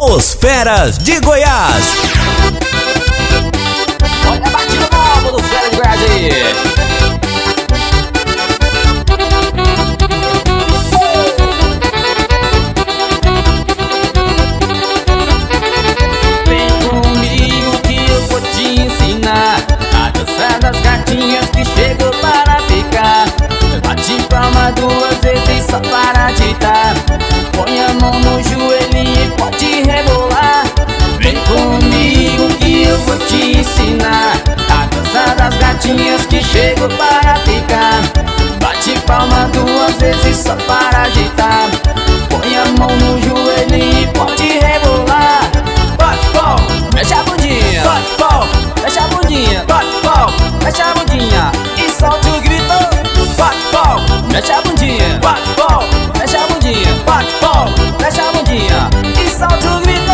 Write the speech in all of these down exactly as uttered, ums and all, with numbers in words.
Os Feras de Goiás. Olha a batida nova dos Feras de Goiás aí. Vem comigo que eu vou te ensinar a dançar das gatinhas que chegou para ficar. Bate palma duas vezes só para agitar. Põe a mão no joelhinho e pode rebolar. Vem comigo que eu vou te ensinar a dançar das gatinhas que chegou para ficar. Bate palma duas vezes só para agitar. Põe a mão no joelhinho e pode rebolar. Bate palma, mexe a bundinha. Bate palma, mexe a bundinha. Bate palma, mexe a bundinha e solta o grito. Bate palma, mexe a bundinha. Bate palma, mexe a bundinha. Bate palma, mexe a bundinha e solta o grito.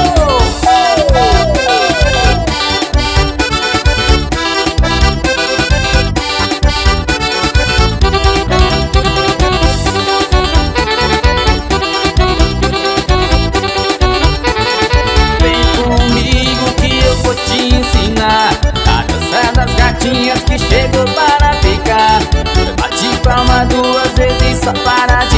A dança das gatinhas que chegou para ficar. Bate palma duas vezes só para de